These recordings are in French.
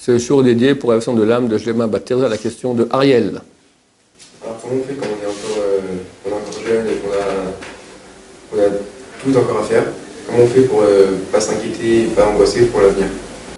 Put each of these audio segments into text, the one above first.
C'est le jour dédié pour la version de l'âme de Shlema Bat-Tirza à la question de Ariel. Alors comment on fait quand on est encore jeune et qu'on a tout encore à faire? Comment on fait pour pas s'inquiéter, pas angoisser pour l'avenir?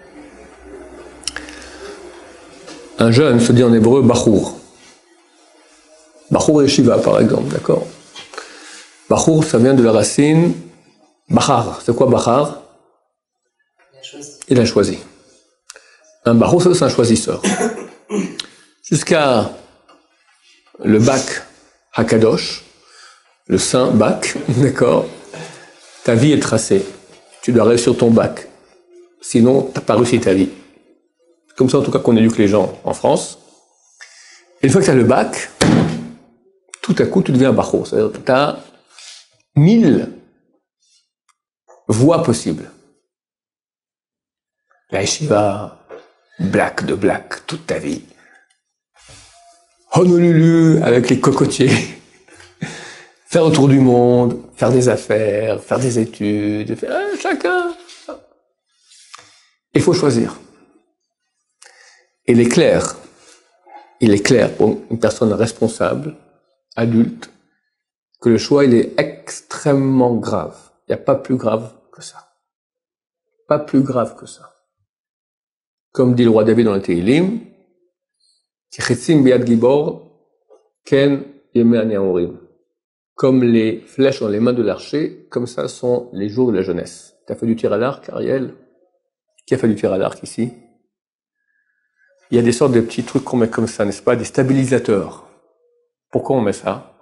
Un jeune se dit en hébreu Bachour. Bachour et Shiva par exemple, d'accord? Bachour, ça vient de la racine Bachar. C'est quoi Bachar? Il a choisi. Un Bachour, c'est un choisisseur. Jusqu'à le bac Hakadosh, le saint bac, d'accord? Ta vie est tracée. Tu dois réussir ton bac. Sinon, tu n'as pas réussi ta vie. C'est comme ça, en tout cas, qu'on éduque les gens en France. Et une fois que tu as le bac, tout à coup, tu deviens un Bachour. C'est-à-dire que tu as 1000 voies possibles. La yeshiva, black de black, toute ta vie. Honolulu, avec les cocotiers. Faire le tour du monde, faire des affaires, faire des études, chacun. Il faut choisir. Il est clair pour une personne responsable, adulte, que le choix, il est extrêmement grave. Il n'y a pas plus grave que ça. Pas plus grave que ça. Comme dit le roi David dans le Tehillim, Tichetzim biad gibor, ken yemei hane'orim. Comme les flèches dans les mains de l'archer, comme ça sont les jours de la jeunesse. Tu as fait du tir à l'arc, Ariel? Qui a fait du tir à l'arc ici? Il y a des sortes de petits trucs qu'on met comme ça, n'est-ce pas? Des stabilisateurs. Pourquoi on met ça?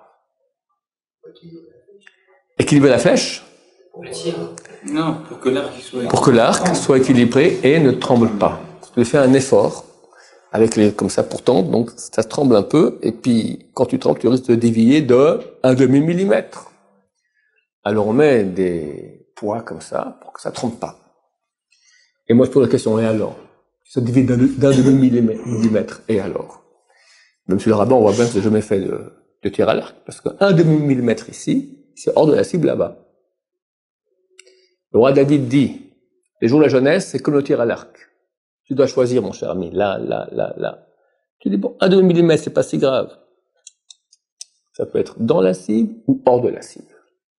Équilibrer la flèche? Pour le tir. Non, pour que l'arc soit équilibré. Pour que l'arc soit équilibré et ne tremble pas. Tu fais un effort avec comme ça pour tendre, donc ça tremble un peu, et puis quand tu trembles, tu risques de dévier de 1/2 millimètre. Alors on met des poids comme ça pour que ça tremble pas. Et moi je pose la question, et alors? Ça dévie d'1/2 millimètre, et alors? Même sur le rabbin, on voit bien que j'ai jamais fait de tir à l'arc, parce que 1/2 millimètre ici, c'est hors de la cible là-bas. Le roi David dit, les jours de la jeunesse, c'est comme le tir à l'arc. Tu dois choisir, mon cher ami, là. Tu dis, bon, 1/2 millimètre, c'est pas si grave. Ça peut être dans la cible ou hors de la cible.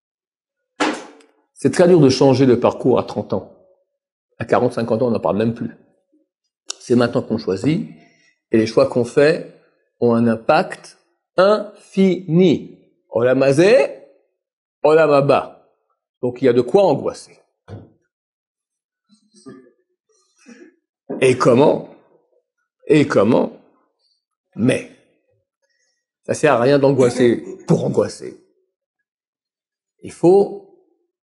C'est très dur de changer de parcours à 30 ans. À 40, 50 ans, on n'en parle même plus. C'est maintenant qu'on choisit, et les choix qu'on fait ont un impact infini. Olam hazeh, olam haba. Donc il y a de quoi angoisser. Et comment? Mais ça sert à rien d'angoisser pour angoisser. Il faut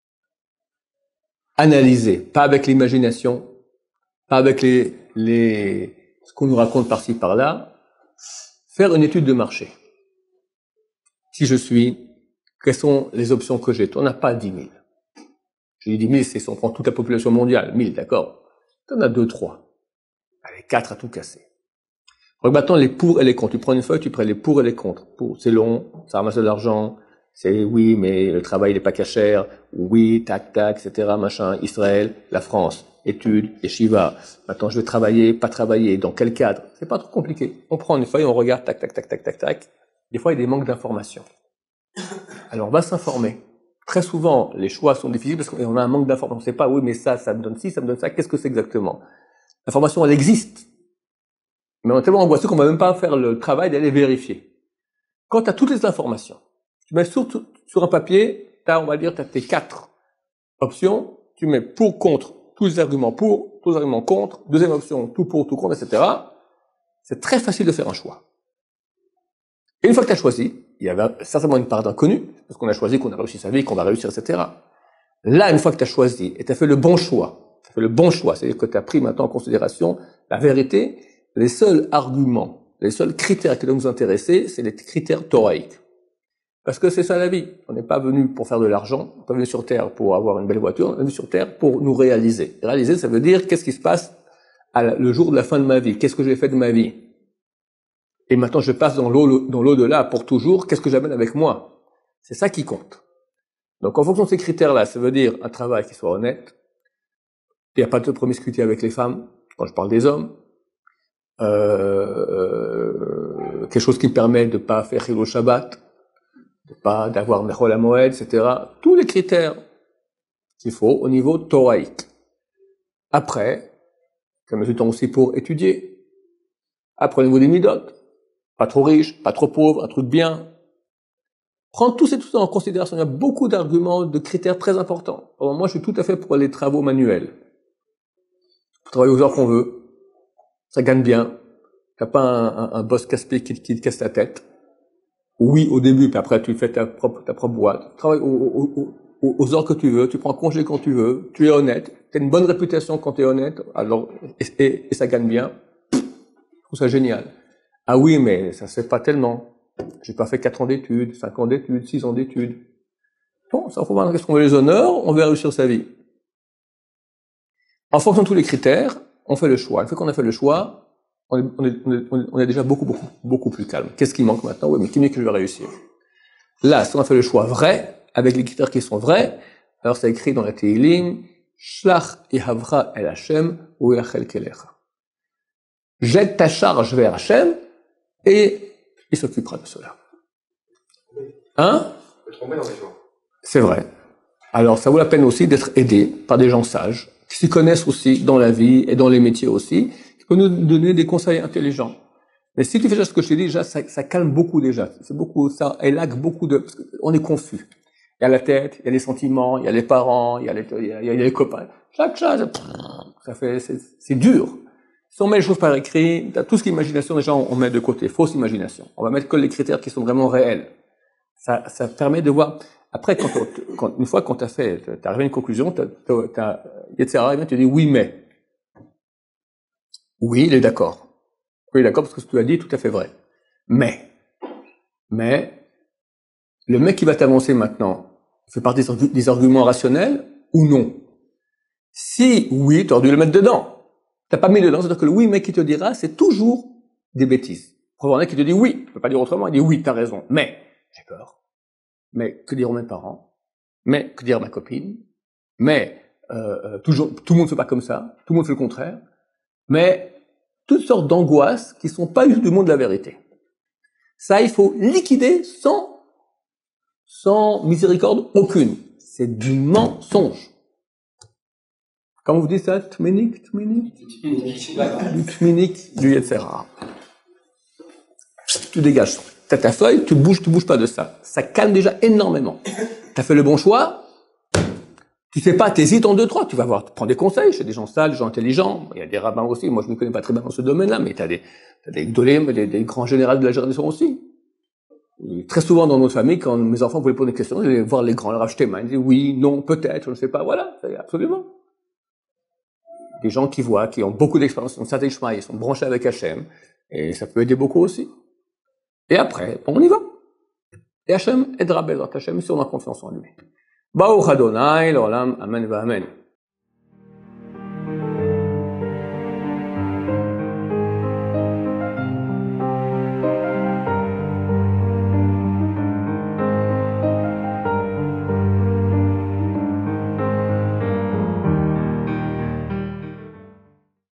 analyser, pas avec l'imagination, pas avec ce qu'on nous raconte par-ci par-là, faire une étude de marché. Qui je suis, quelles sont les options que j'ai? On n'a pas 10 000. Je dis 10 000, c'est si on prend toute la population mondiale, 1000, d'accord? Tu en as 2, 3. Allez, 4 à tout casser. Donc maintenant, les pour et les contre. Tu prends une feuille, tu prends les pour et les contre. Pour, c'est long, ça ramasse de l'argent, c'est oui, mais le travail n'est pas cachère, oui, tac, tac, etc., machin, Israël, la France, études, yeshiva. Maintenant, je vais travailler, pas travailler, dans quel cadre? C'est pas trop compliqué. On prend une feuille, on regarde, tac, tac, tac, tac, tac, tac. Des fois, il y a des manques d'informations. Alors, on va s'informer. Très souvent, les choix sont difficiles parce qu'on a un manque d'informations. On ne sait pas, oui, mais ça me donne ci, ça me donne ça, qu'est-ce que c'est exactement? L'information, elle existe. Mais on est tellement angoissé qu'on ne va même pas faire le travail d'aller vérifier. Quand tu as toutes les informations, tu mets sur un papier, on va dire, tu as tes 4 options, tu mets pour, contre, tous les arguments pour, tous les arguments contre, deuxième option, tout pour, tout contre, etc. C'est très facile de faire un choix. Et une fois que tu as choisi, il y avait certainement une part d'inconnu, parce qu'on a choisi qu'on a réussi sa vie, qu'on va réussir, etc. Là, une fois que tu as choisi et tu as fait le bon choix, c'est-à-dire que tu as pris maintenant en considération la vérité, les seuls arguments, les seuls critères qui doivent nous intéresser, c'est les critères thoraïques. Parce que c'est ça la vie. On n'est pas venu pour faire de l'argent, on n'est pas venu sur Terre pour avoir une belle voiture, on est venu sur Terre pour nous réaliser. Réaliser, ça veut dire qu'est-ce qui se passe le jour de la fin de ma vie, qu'est-ce que j'ai fait de ma vie. Et maintenant je passe dans l'au-delà pour toujours, qu'est-ce que j'amène avec moi. C'est ça qui compte. Donc en fonction de ces critères-là, ça veut dire un travail qui soit honnête, il n'y a pas de promiscuité avec les femmes, quand je parle des hommes, quelque chose qui me permet de pas faire Chilul Shabbat, d'avoir Mechol HaMoed, etc. Tous les critères qu'il faut au niveau thoraïque. Après, ça met du temps aussi pour étudier. Après, au niveau des midot, pas trop riche, pas trop pauvre, un truc bien. Prendre tout ça en considération. Il y a beaucoup d'arguments, de critères très importants. Alors moi, je suis tout à fait pour les travaux manuels. Faut travailler aux heures qu'on veut. Ça gagne bien. T'as pas un boss casse-pied qui te casse la tête. Oui, au début, puis après, tu fais ta propre boîte. Travaille aux heures que tu veux, tu prends congé quand tu veux, tu es honnête, tu as une bonne réputation quand tu es honnête, alors, et ça gagne bien. Je trouve ça génial. Ah oui, mais ça se fait pas tellement. J'ai pas fait 4 ans d'études, 5 ans d'études, 6 ans d'études. Bon, ça faut voir qu'est-ce qu'on veut les honneurs, on veut réussir sa vie. En fonction de tous les critères, on fait le choix. Une fois qu'on a fait le choix, on est déjà beaucoup plus calme. Qu'est-ce qui manque maintenant? Oui, mais qui mieux que je vais réussir? Là, si on a fait le choix vrai, avec les critères qui sont vrais, alors c'est écrit dans la Tehillim, Shlach Yehavra El Hashem ou Yachel Kelecha. Jette ta charge vers Hashem et il s'occupera de cela. Hein? C'est vrai. Alors, ça vaut la peine aussi d'être aidé par des gens sages, qui s'y connaissent aussi dans la vie et dans les métiers aussi, qui peuvent nous donner des conseils intelligents. Mais si tu fais déjà ce que je t'ai dit, déjà, ça calme beaucoup déjà. C'est beaucoup, ça élague beaucoup parce qu'on est confus. Il y a la tête, il y a les sentiments, il y a les parents, il y a les copains. Chaque chose, c'est dur. Si on met les choses par écrit, tout ce qui est imagination, déjà, on met de côté. Fausse imagination. On va mettre que les critères qui sont vraiment réels. Ça permet de voir. Après, une fois quand t'as arrivé à une conclusion, Yetzirah, tu dis oui, mais. Oui, il est d'accord. Oui, d'accord, parce que ce que tu as dit est tout à fait vrai. Mais, le mec qui va t'avancer maintenant, fait partie des arguments rationnels ou non? Si oui, tu aurais dû le mettre dedans. T'as pas mis dedans, c'est-à-dire que le oui, mec qui te dira, c'est toujours des bêtises. Pour avoir un mec qui te dit oui, il peut pas dire autrement, il dit oui, t'as raison, mais, j'ai peur. Mais, que diront mes parents? Mais, que dire ma copine? Mais, tout le monde fait pas comme ça, tout le monde fait le contraire. Mais, toutes sortes d'angoisses qui sont pas du monde de la vérité. Ça, il faut liquider sans miséricorde aucune. C'est du mensonge. Quand vous dites ça, tminik, du tminik, du Yetzirah. Tu dégages. T'as ta feuille, tu bouges pas de ça. Ça calme déjà énormément. T'as fait le bon choix. Tu sais pas, t'hésites en 2-3, tu vas prendre des conseils chez des gens sages, des gens intelligents. Il y a des rabbins aussi. Moi, je me connais pas très bien dans ce domaine-là, mais t'as des gdolim, des grands généraux de la génération aussi. Et très souvent dans notre famille, quand mes enfants voulaient poser des questions, je vais voir les grands, le Rav Shteman, ils disent oui, non, peut-être, je ne sais pas, voilà, absolument. Des gens qui voient, qui ont beaucoup d'expérience, ils sont branchés avec Hachem, et ça peut aider beaucoup aussi. Et après, on y va. Et Hachem aidera Bezrat Hachem si on a confiance en lui. Baruch Adonai, l'olam, amen va amen.